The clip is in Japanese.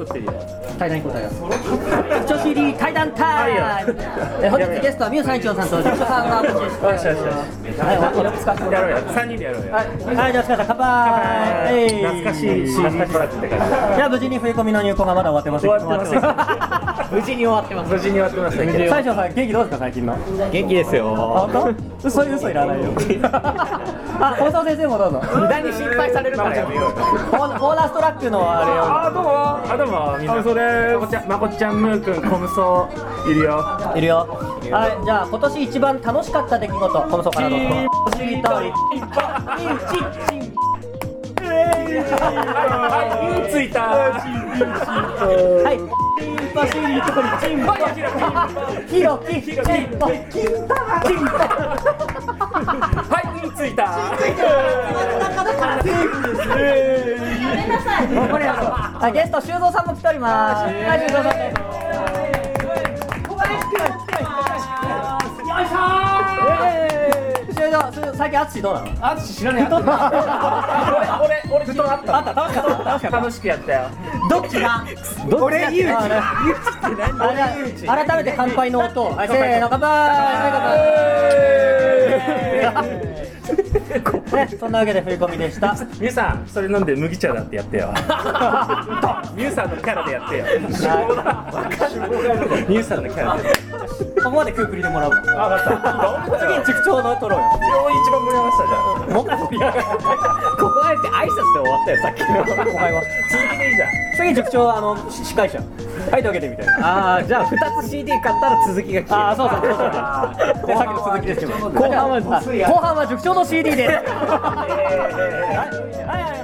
ってるよ。 対談に答えよう。女子 CD 対談タイム。本日ゲストはミュウさん一郎さんとジョシュさんがお越ししてよしよしよし。 はい、お疲れ様やろうよ。3人でやろうよ。 はい、じゃあお疲れ様、乾杯。 懐かしい CD トラックって感じ。 いや、無事に振り込みの入稿がまだ終わってません。 終わってません。 無事に終わってます。 無事に終わってます。 最初さん、元気どうですか最近の？ 元気ですよ。 本当？そういう嘘いらないよ。あ、放送先生もどうぞ。 無駄に心配されるからやめよう。 ボーナストラックのあれを。 あ、どうも。どうも。みんな。それ、まこちゃん、ムーくん、コムソいるよ。 いるよ。はい、じゃあ今年一番楽しかった出来事、コムソからどうぞ。知りたい。 はい、ついた。 はい。チンパヒロキチンパはい、ついた。 これやゲスト修造さんも来ております。はい、修造さんです。よいしょー。修造、最近アツシどうなの？ あつし知らねえ。俺ずっとあった。楽しくやったよ。 どっちが？ 俺ゆうち。 改めて乾杯の音。はい、せーの、乾杯。ね、そんなわけで振り込みでした。 ミュウさん、それ飲んで麦茶だってやってよ。ミュウさんのキャラでやってよ。ミュウさんのキャラで。 ここまで空振りでもらう。 分かった。 次に塾長の取ろうよ。 一番盛り上がったじゃん。 もっと盛り上がる。 ここあえて挨拶で終わったよさっきの。 お前は。 続きでいいじゃん。 次塾長司会者。はい、と分けてみたいな。 ああ、じゃあ2つ CD 買ったら続きが聞ける。 ああ、そうそうそう。さっきの続きですけど。後半は塾長の CD です。はい。